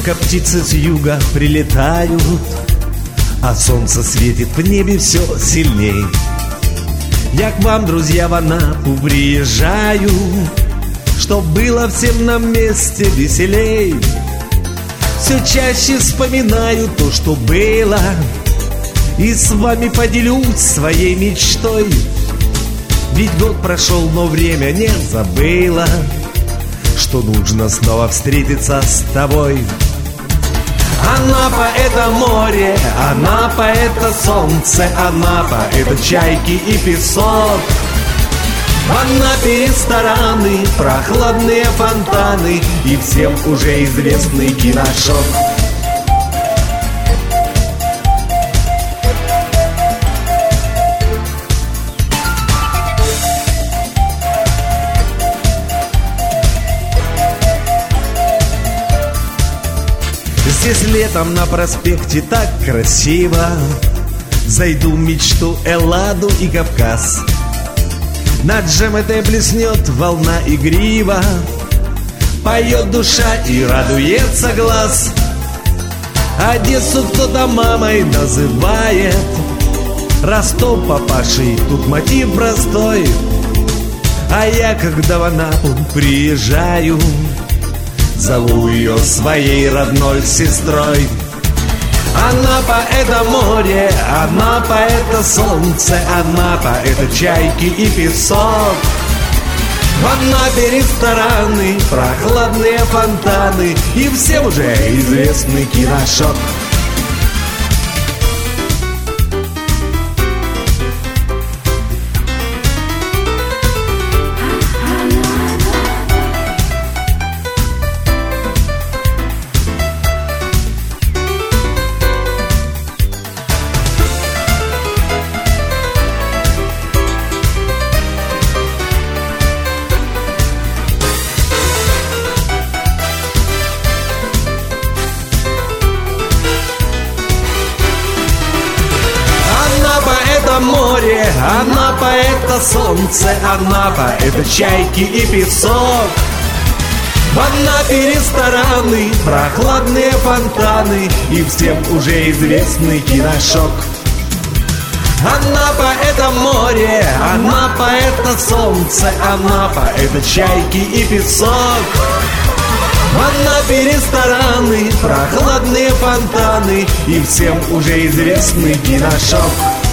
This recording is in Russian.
Только птицы с юга прилетают, а солнце светит в небе все сильней. Я к вам, друзья, в Анапу приезжаю, чтоб было всем на месте веселей. Все чаще вспоминаю то, что было, и с вами поделюсь своей мечтой. Ведь год прошел, но время не забыло, что нужно снова встретиться с тобой. Анапа — это море, Анапа — это солнце, Анапа — это чайки и песок. В Анапе рестораны, прохладные фонтаны и всем уже известный киношоп. Здесь летом на проспекте так красиво, зайду в мечту, Элладу и Кавказ. На ДЖМТ блеснет волна игрива, поет душа и радуется глаз. Одессу кто-то мамой называет, Ростов папашей, тут мотив простой. А я, когда в Анапу приезжаю, зову ее своей родной сестрой. Анапа — это море, Анапа — это солнце, Анапа — это чайки и песок. В Анапе рестораны, прохладные фонтаны и всем уже известный киношоп. Море, Анапа — это солнце, Анапа — это чайки и песок. В Анапе рестораны, прохладные фонтаны и всем уже известный киношоп. Анапа — это море, Анапа — это солнце, Анапа — это чайки и песок. В Анапе рестораны, прохладные фонтаны и всем уже известный киношоп.